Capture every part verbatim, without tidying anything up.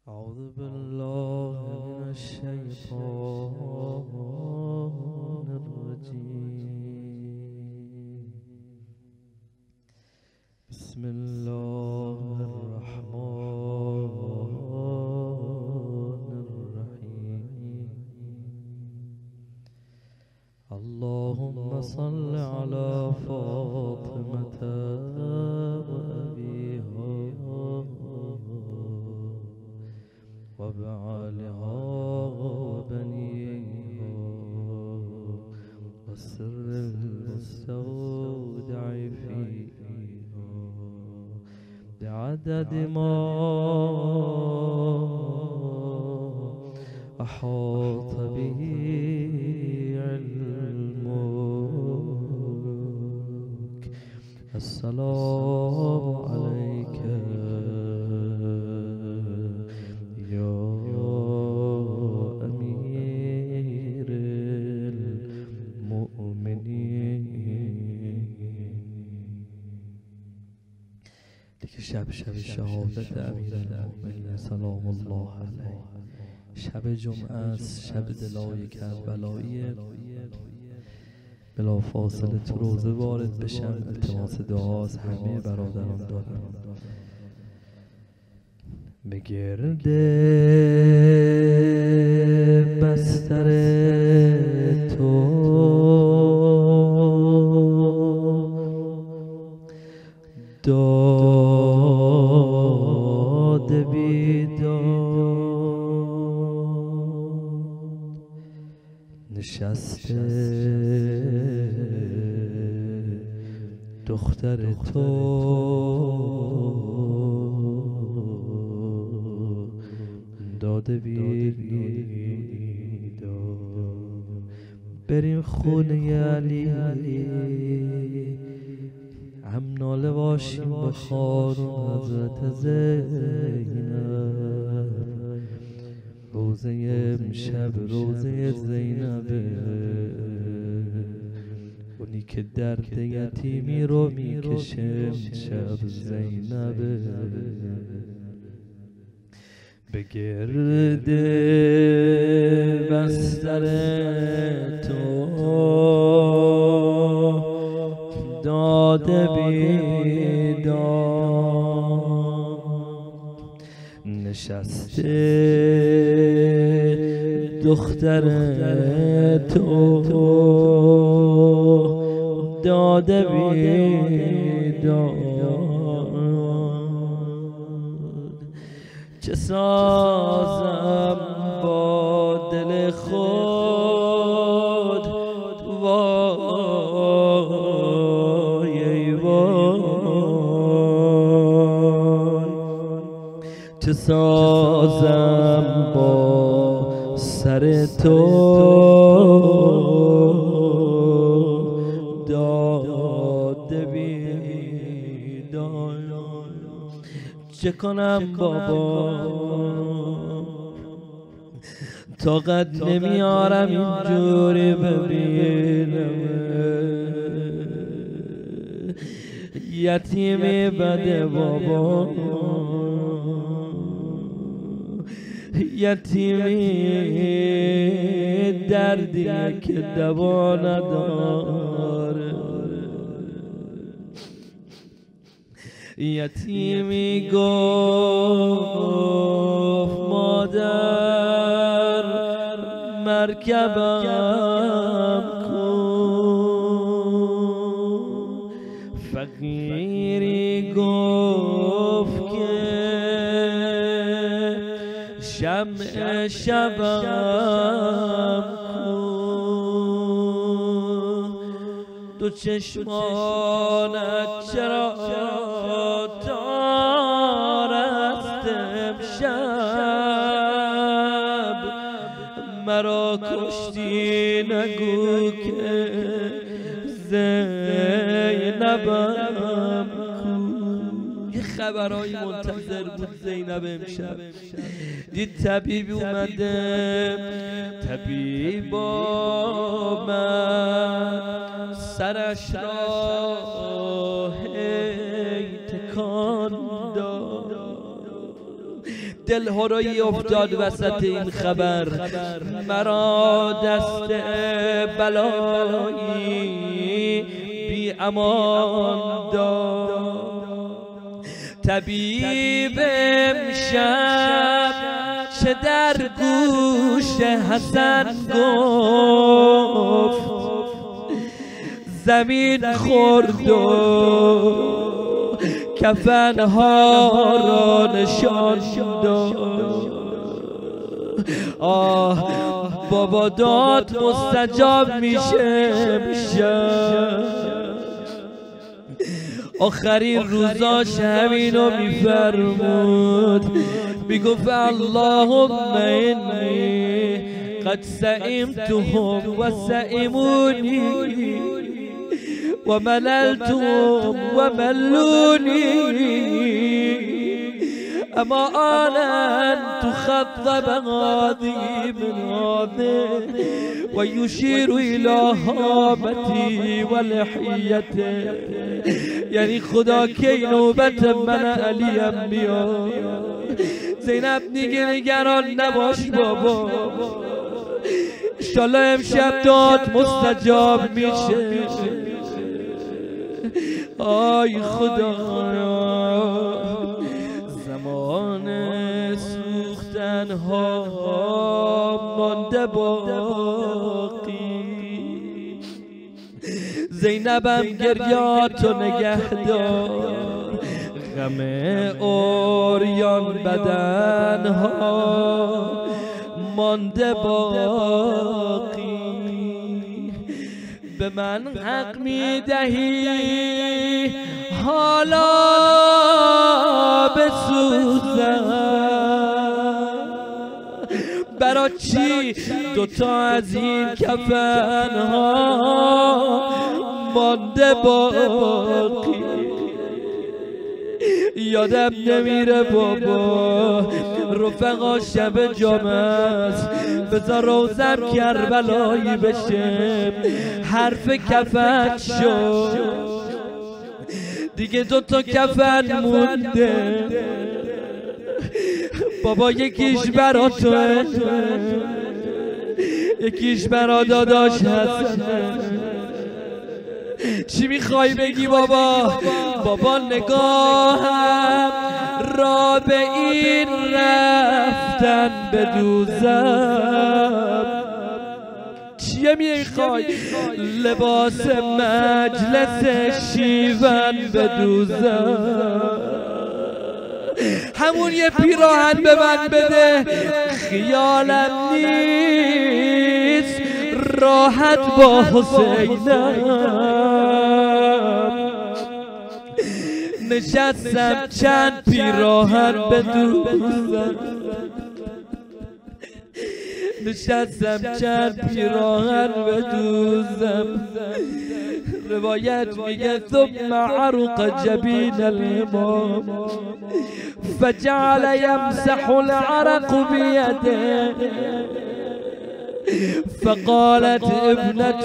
أعوذ بالله من الشيطان الرجيم. بسم الله الرحمن الرحيم. اللهم صل على فاطمة وبعالها وبنيها والسر المستودع فيها بعدد ما أحاط به علمك. السلام عليك شب شب شهادت امیرالمؤمنین سلام الله علیه. شب جمعه است، شب دلای کربلایی. بلا فاصله تو روزه وارد بشم. التماس دعا از همه برادران دارم. به گرد بستر تو داد بیداد نشسته دختر تو داد بیداد. بریم خونه علی هم ناله باشیم به خارون حضرت زینب. روزه امشب روزه زینبه، اونی که درد یتیمی رو میکشه امشب زینبه. به گرد بستر تو داده بیداد نشسته دختر تو داده بیداد. چه سازم با دل خود وای وای، چه سازم با سر تو داده بیداد. چه کنم بابا طاقت نمیارم اینجوری ببینم یتیمی بده بابا، یتیمی دردی که دوا نداره، یتیمی گفت مادر مرکبم کن، فقیری گفت که شمع شبم کن، دو چشمانت چرا تار است امشب، مرا کشتی نگو که زینبم کو. یه خبرایی منتظر بود زینب امشب. دید طبیبی اومده، طبیب آمد سرش را هی تکان داد. دلها را افتاد وسط این خبر، مرا دست بلایی بی امان داد. طبیب امشب چه در گوش حسن گفت، زمین خورد و کفنها را نشان داد. آه بابا داد مستجاب میشه امشب. آخرین روزاش همینو میفرمود، میگفت اللهم انی قد سئمتهم و سئمونی و مللتهم و ملونی، اما آنا تخضب هذه من هذه و یشیر الی هامتی و لحیته. یعنی خدا کی نوبت من علیم بیاد. زینب دیگه نگران نباش بابا، انشالله امشب داد مستجاب میشه. آی خدا زمان سوختن ها مانده باقی، زینبم گریاتو نگه دار، غم اوریان بدن ها مانده باقی. به من حق میدهی حالا بسوزم، برا چی دوتا از این کفنها مانده باقی. یادم نمیره بابا رفقا شب جمعه است، بذار روزم کربلایی بشه، حرف کفن شد دیگه دوتا کفن مونده بابا، یکیش برا توه یکیش برا داداش حسنه. چی میخوای بگی بابا؟ بابا نگاهم را به این رفتن بدوزم. چیه میخوای؟ لباس مجلس شیون بدوزم، همون یه پیراهن به من بده، خیالم نیست راحت با حسینم. نشستم چند پیراهن بدوزم، نشستم چند پیراهن بدوزم. روایت میگه ثم عرق جبین الامام فجعل یمسح العرق بیده، فقالت ابنة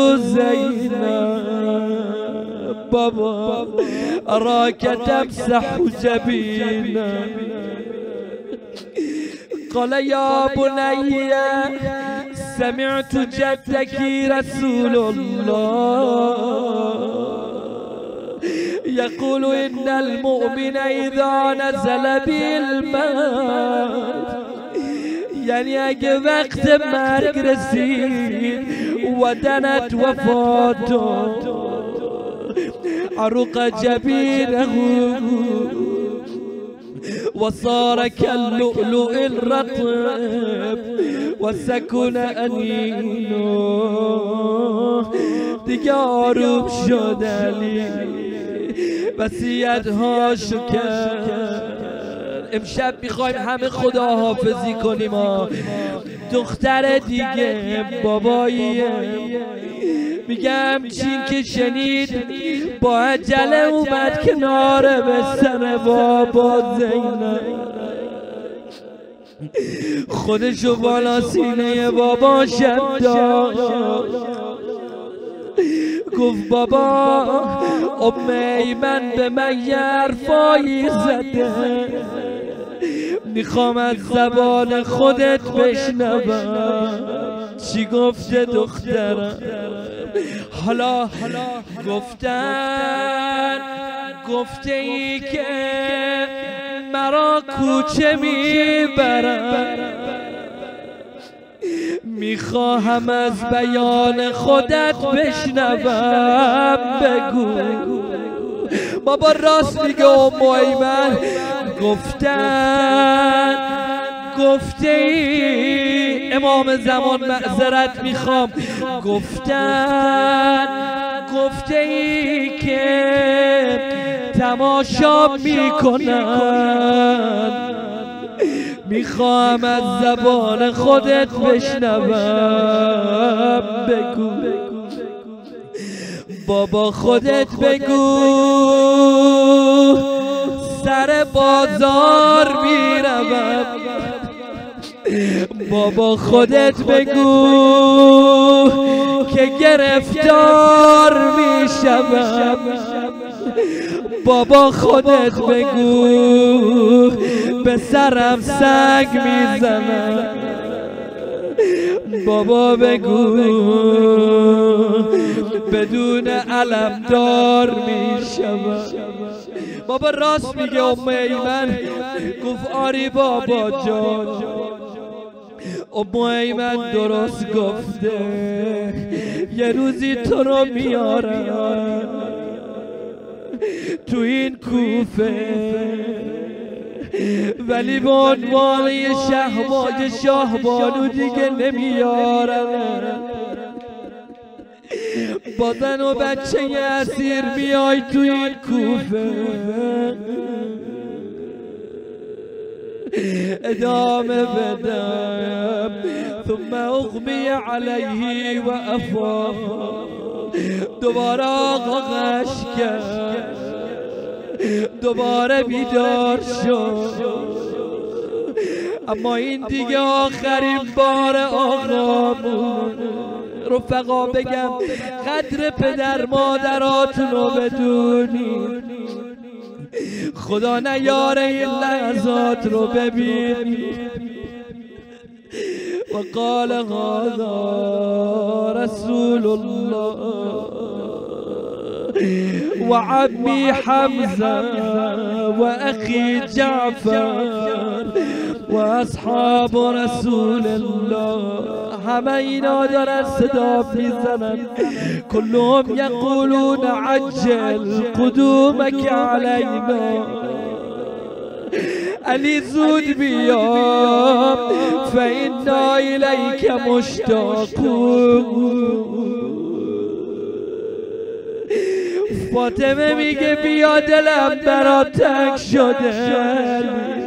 زینب بابا اراك تمسح جبینا. قال يا بني سمعت جدك رسول الله يقول إن المؤمن إذا نزل بالموت، یعنی اگه وقت مرگ رسید و دنت وفات عروق جبینه و صار كاللؤلؤ الرطب و سکن انینو. دیگه آروم شد علی، وصیت هاشو کرد. امشب میخوایم همه خداحافظی کنیم. دختر دیگه باباییه، میگم چین که شنید با عجله اومد کنار بستر بابا زینب، خودشو بالا سینه بابا شب داشت. گفت بابا ام ایمن به من یه حرفایی زده، میخوام از زبان خودت بشنوم چی گفته دخترم. حالا گفتن گفته ای که مرا کوچه میبرم، میخواهم از بیان خودت بشنوم. بگو بابا راست میگه ام ایمن. گفتن گفته ای امام زمان معذرت میخوام. گفتن گفته ای که تماشا میکنن، میخوام از زبان خودت بشنوم. بگو بابا خودت بگو سر بازار میروم. بابا خودت بگو که گرفتار میشوم. بابا خودت بگو به سرم سنگ میزنم. بابا بگو بدون علم دار میشم. بابا راست میگه ام ایمن. گفت آری بابا جان، ام ایمن درست گفته. یه روزی تو رو میارم تو این کوفه، ولی به عنوان یه شهباج شاهبانو دیگه نمیارم. با زن و بچه اسیر میای تو این کوفه. ادامه بدم. ثم اغمی علیه و افاق. دوباره آقا غش کرد، دوباره بیدار شد. اما این دیگه آخرین بار آقامون. رفقا بگم قدر پدر مادراتون رو بدونید، خدا نیاره این لحظات رو ببینید. و قال هذا رسول الله و عمی حمزه و اخی جعفر و اصحاب رسول الله. همه اینا دارن صدا میزنن. کلهم یقولون عجل قدومک علینا. علی زود بیا فانا الیک مشتاقون. فاطمه میگه بیا دلم برات تنگ شده،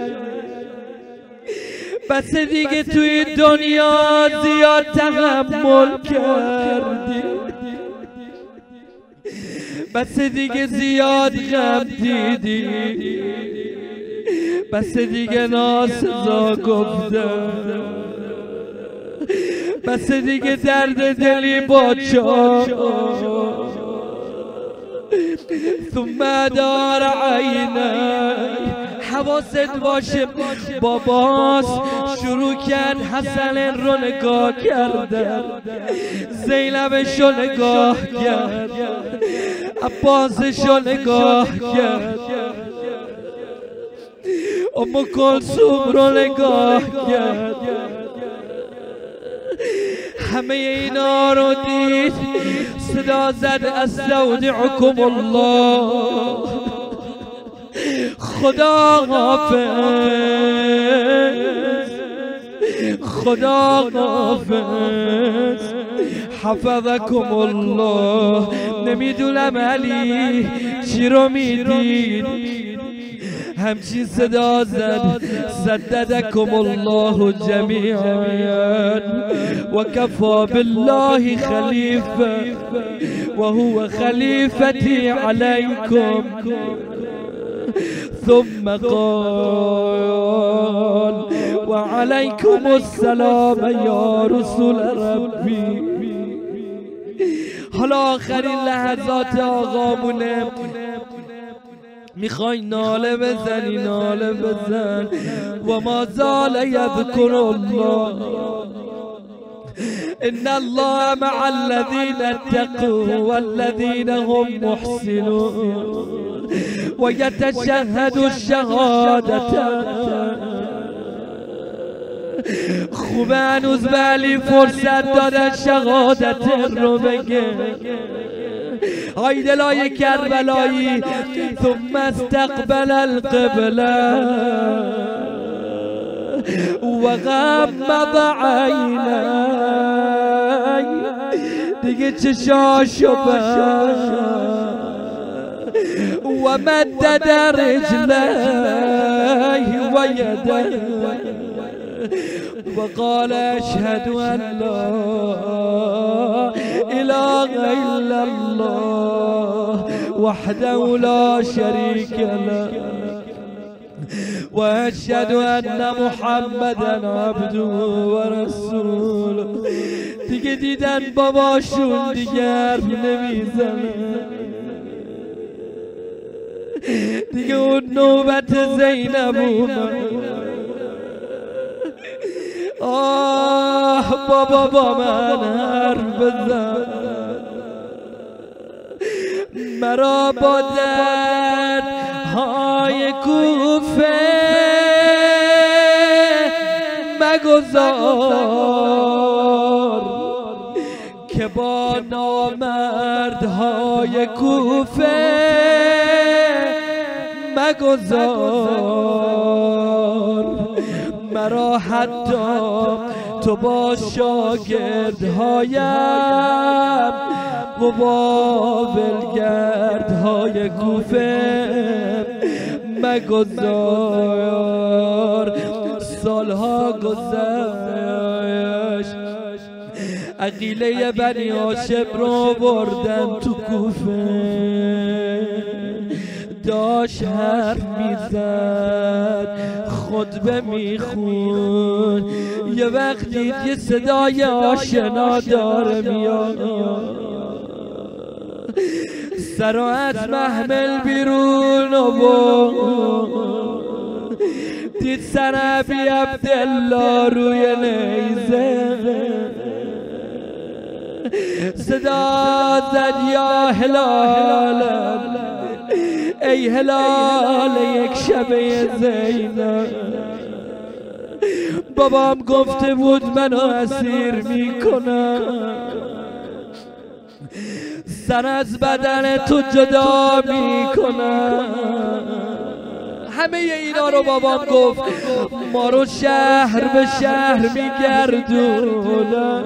بس دیگه توی دنیا زیاد تحمل کردی، بس دیگه زیاد غم دیدی، بس دیگه ناسزا گفتم، بس دیگه درد دلی با چا. ثم دار عینک. حواست باشه باباس شروع کرد حسن رو نگاه کردن، زینبش رو نگاه کرد، عباسش رو نگاه کرد، ام کلثوم رو نگاه کرد. همه اینا رو دید، صدا زد استودعکم الله. خدا حافظ، خدا حافظ، حفظکم الله. نمیدونم علی چی رو میدید، همچین صدا زد سددکم الله جمیعا و کفا بالله خلیفه و هو خلیفتی علیکم. ثم قال وعليكم السلام یا رسول ربی. حالا آخرین لحظات آقامونه. میخوای ناله بزنی ناله بزن. و ما زال یذکر الله ان الله مع الذین اتقوا والذین هم محسنون و یتشهد الشهادة. خوبه هنوز به علی فرصت دادن شهادت رو بگه. های دلای کربلایی ثم استقبل القبله و غمض عینی، دیگه چشاشو بست و مدد رجلی و یده و قال اشهد ان لا اله الا الله وحده لا شریک له و اشهد ان محمدا عبده و رسوله. دیگه دیدن باباشون دیگه حرف نمیزنه، دیگه اون نوبت زینب اومد. آه بابا با من حرف بزن، مرا با دردهای کوفه مگذار که با نامردهای کوفه مگذار. مرا حتی تو با شاگردهایم و با ولگردهای کوفه مگذار. سالها گذشت، عقیله بنی هاشم رو بردن تو کوفه. داشت حرف میزد، خطبه میخون، یه وقت دید یه صدای آشنا داره میاد. سر و از محمل بیرون و دید سر ابی عبدالله روی نیزه. صدا زد یا هلال، ای هلال یک شبه زینب. بابام گفته بود منو اسیر میکنم، سر از بدن تو جدا میکنم. همه اینا رو بابام گفت. ما رو شهر به شهر میگردونم،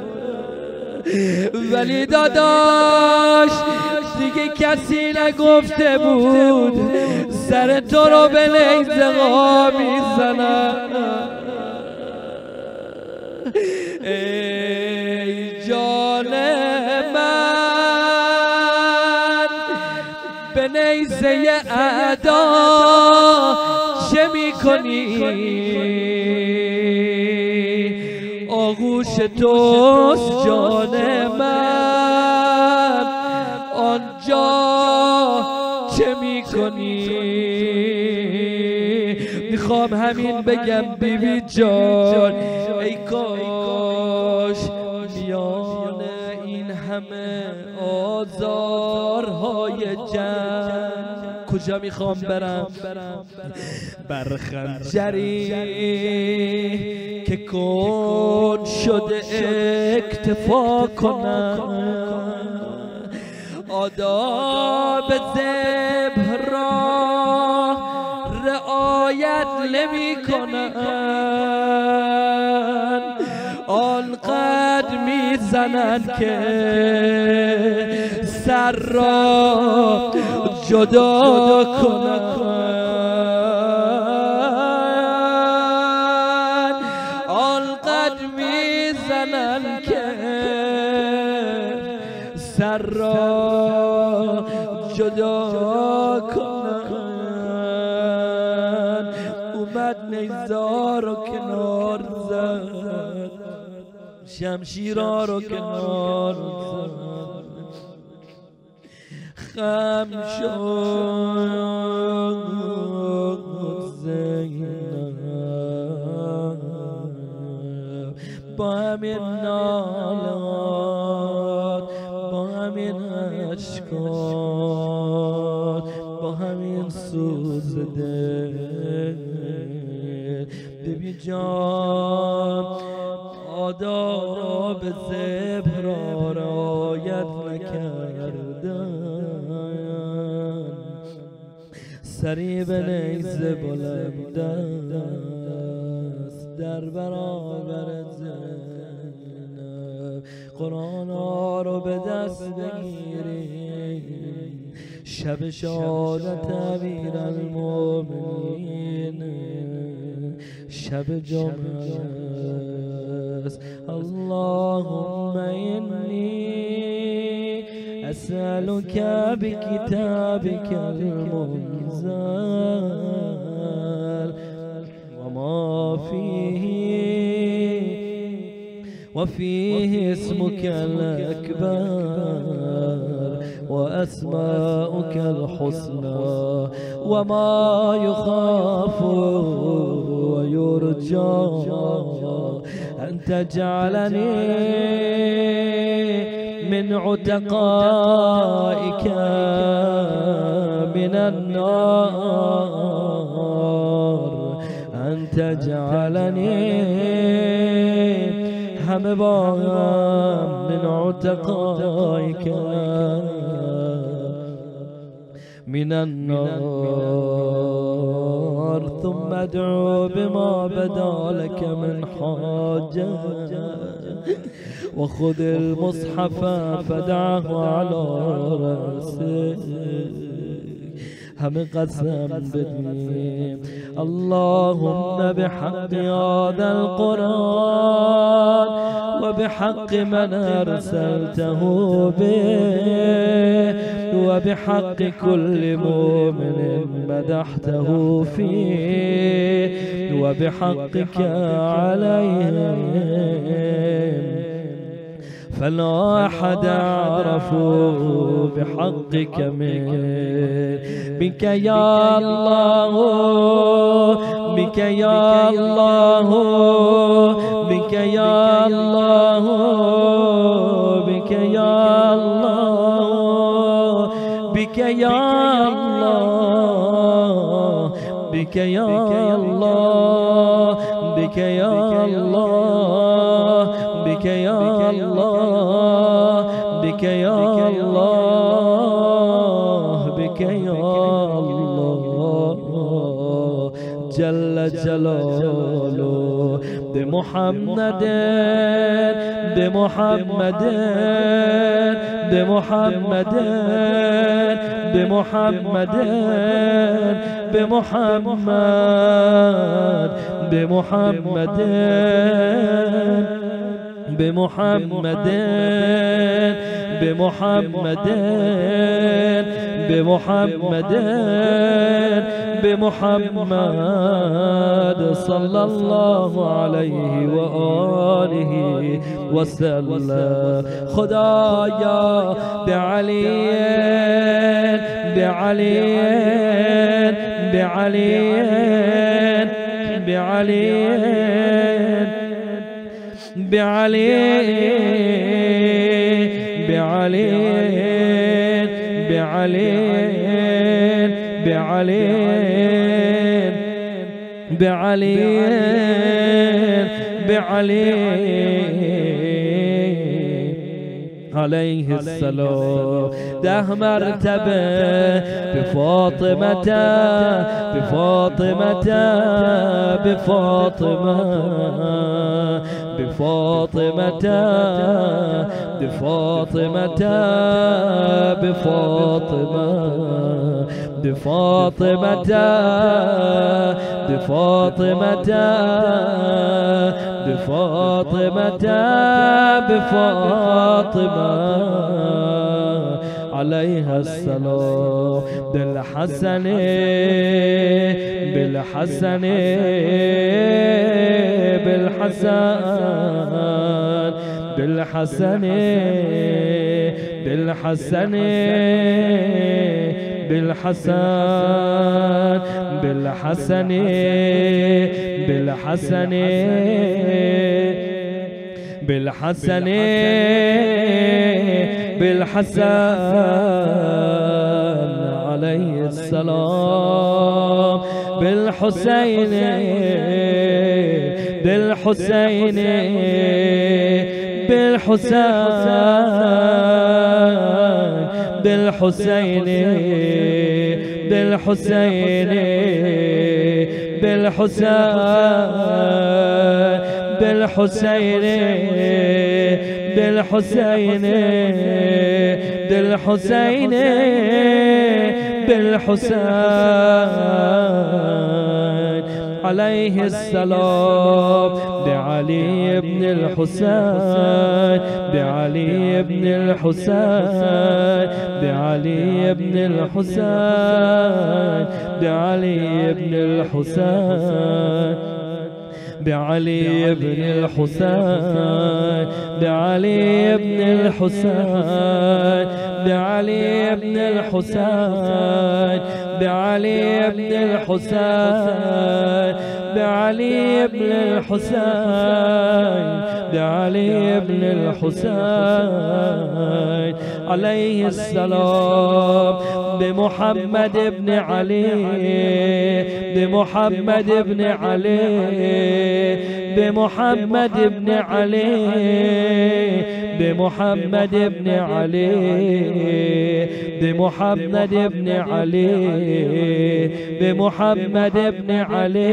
ولی داداش دیگه کسی نگفته بود سر تو رو به نیزه ها میزنم. ای جان من به نیزه اعدا چه میکنی؟ آغوش توست جان من، آنجا چه میکنی؟ میخوام همین بگم بیبی بی جان، ای کاش میان این همه آزارهای جنگ کجا میخوام برم؟ بر خنجری که کن شده اکتفا کنم. آداب ذبح را رعایت نمی کنن، آنقدر میزنن که سر را جدا کنن. آنقدر میزنن که سر را جدا کنن. اومد نیزار رو کنار زد، شمشیرها رو کنار زد، خم شد زینب با همین نالات، با همین اشکات، با همین سوز دل ببی جان آداب ذبح را رعایت نکردن. سری به نیزه بلند است در برابر زینب، قرآن ها رو به دست بگیری، شب شهادت امیرالمومنین شب جمعه است. اللهم انی اسألك بكتابك المنزل وما فيه وفيه اسمك الأكبر وأسماؤك الحسنى وما يخاف ويرجى أن تجعلني من عتقائك من النار، أن تجعلني همه با هم من عتقائك من النار. ثم ادعو بما بدا لك من حاجة وخذ المصحف فدعه على رأسه. همه قسم بدیم اللهم بحق هذا القرآن وبحق من أرسلته به وبحق كل مؤمن مدحته فيه وبحقك عليهم فلا أحد أعرف بحقك منك يا الله، بك يا الله، بك يا الله، بك يا الله، بك يا الله، بك يا الله، بك يا الله، بك يا الله، بك يا الله، بك يا الله جل جلاله. بمحمد بمحمد بمحمد بمحمد بمحمد بمحمد بمحمد بمحمد بمحمد بمحمد صلى الله عليه وآله وسلم. خدایا بعلی بعلی بعلی بعلی بعلي بعلي بعلي بعلي بعلي بعلي عليه السلام. ده مرتبة بفاطمة بفاطمة بفاطمة بفاطمة بفاطمة بفاطمة بفاطمة بفاطمة بفاطمة بفاطمة عليها السلام. بالحسن بالحسن بالحسن بالحسن بالحسن بالحسن بالحسن بالحسن بالحسن بالحسن عليه السلام بالحسين بالحسين بالحسين بالحسين بالحسين بالحسين بالحسين بالحسين بالحسين بالحسين عليه السلام بعلي بن الحسين بعلي بن الحسين بعلي بن الحسين بعلي بن الحسين بعلي بن الحسين بعلي بن الحسين بعلي بن الحسين بعلي بن الحسين بعلي بن الحسين بعلي بن الحسين عليه السلام بمحمد بن علي بمحمد بن علي بمحمد بن علي بمحمد بن علي بمحمد بن علي بمحمد بن علي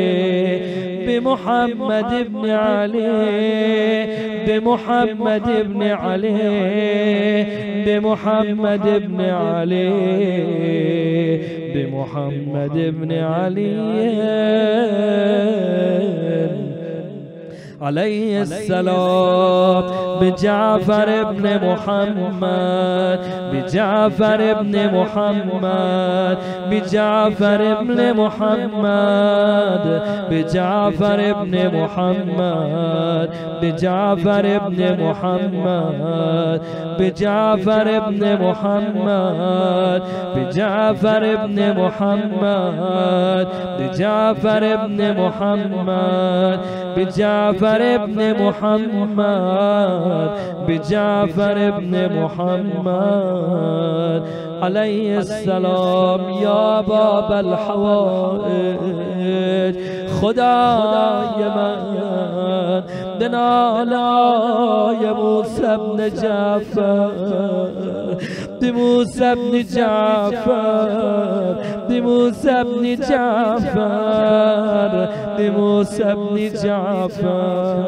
بمحمد بن علي بمحمد بن علي بمحمد بن علي بمحمد بن علي عليه السلام بجعفر بن محمد بجعفر بن محمد بجعفر بن محمد بجعفر بن محمد بجعفر بن محمد بجعفر بن محمد بجعفر بن محمد بجعفر بن محمد بجعفر بن محمد بجعفر بن محمد عليه السلام يا باب الحوائج خدای من بنالای موسى بن جعفر بموسى بن جعفر بموسى بن جعفر بموسى بن جعفر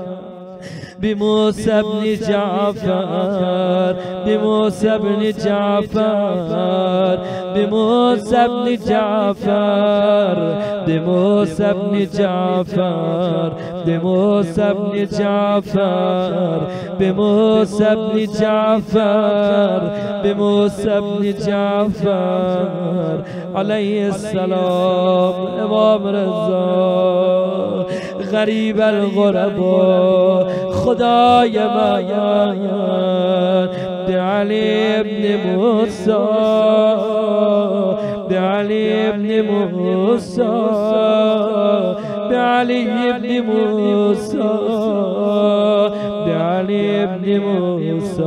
بموسى بن جعفر بموسى بن جعفر بموسى بن جعفر بموسى بن جعفر بموسى بن جعفر بموسى بن جعفر بموسى بن جعفر عليه السلام امام رضا غریب الغربا خدای من بعلی ابن موسی بعلی ابن موسی بعلی ابن موسی بعلی ابن موسی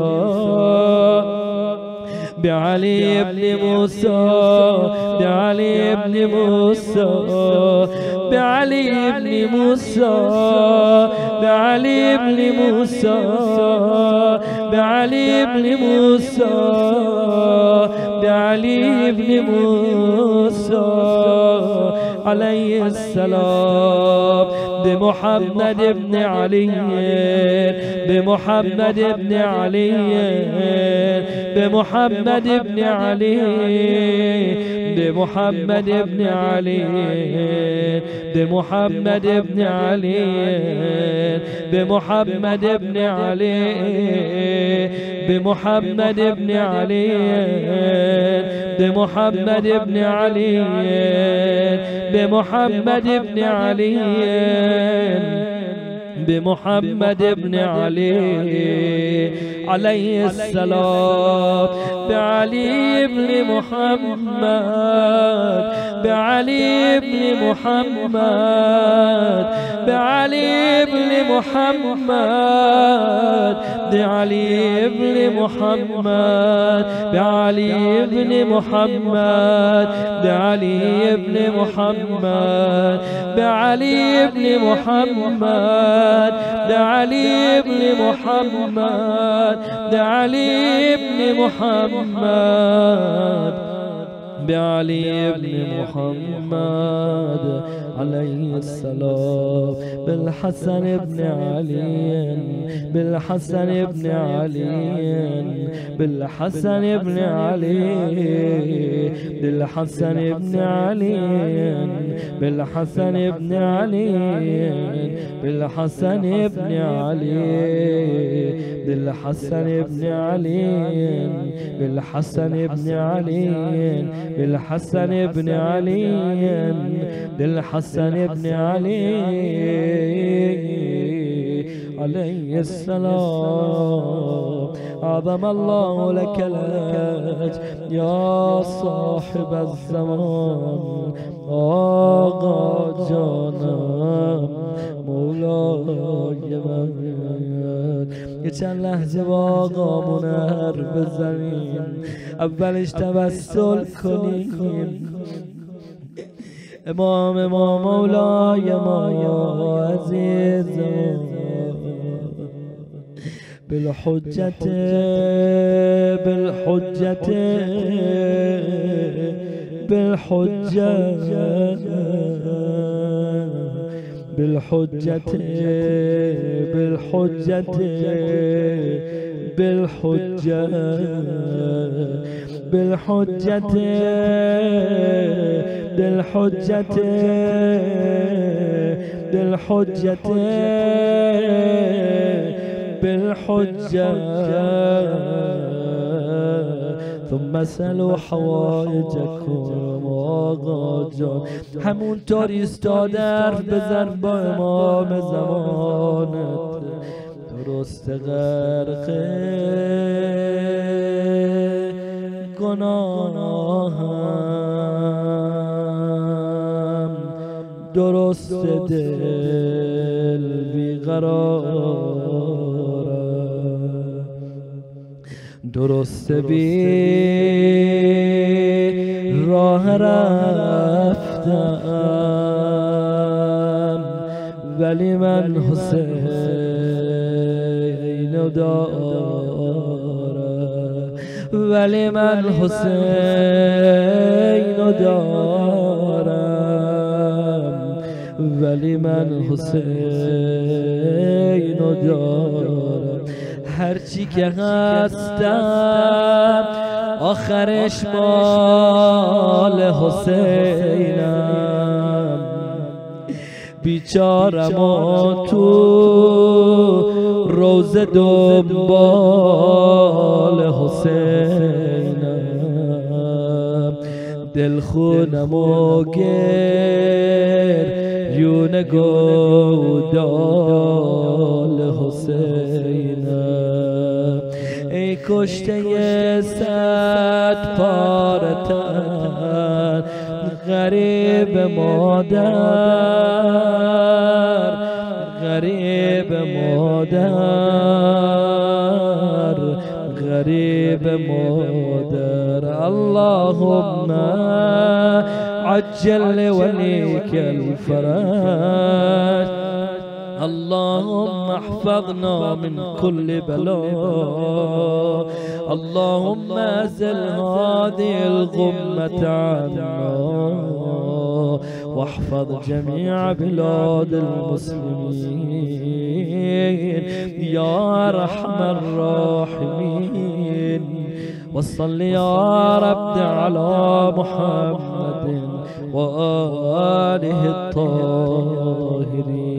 بعلي بن موسى بعلي بن موسى بعلي بن موسى بعلي بن موسى بعلي بن موسى بعلي بن موسى عليه السلام بمحمد بن علي بمحمد بن علي بمحمد بن علي بمحمد بن علي بمحمد بن علي بمحمد بن علي بمحمد بن علي بمحمد بن علي بمحمد بن علي بمحمد ابن علي عليه السلام، بعلي ابن محمد، بعلي ابن محمد، بعلي ابن محمد، بعلي ابن محمد، بعلي ابن محمد، بعلي ابن محمد، بعلي ابن محمد، بعلي ابن محمد، بعلي ابن محمد، بعلي ابن محمد عليه السلام، بالحسن ابن علي، بالحسن ابن علي، بالحسن ابن علي، بالحسن ابن علي، بالحسن ابن علي، بالحسن ابن علي، بالحسن ابن علي، بالحسن ابن علي، بالحسن ابن علي، بالحسن ابن علي عليه السلام. أعظم الله لك الأجر يا صاحب الزمان، آقا جانم مولای من. یه چند لحظه با آقامون حرف بزنیم، اولش توسل کنیم. امام ما مولای ما عزیز بالحجت بالحجت بالحجت بالحجت بالحجت بالحجت بالحجت بالحجت بالحجت بالحجة ثم اسألوا حوائجكم. آقا جان همونطور ایستاده حرف بزن با امام زمانت، درست غرق گناهم، درست دل بیقرارم، درست بی راه رفتم، ولی من حسین دارم، ولی من حسین دارم، ولی من حسین دارم. هرچی که هستم آخرش مال حسینم، بیچارم و تو روزه دنبال حسینم، دلخونم و گریون گودال حسینم. ای کشته صد پاره تن، غریب مادر، غریب مادر، غریب مادر. اللهم عجل وليك الفرج، اللهم احفظنا من كل بلاء، اللهم ازل هذه الغمة عنا، واحفظ جميع بلاد المسلمين يا ارحم الراحمين. وصل يا رب على محمد وآله الطاهرين.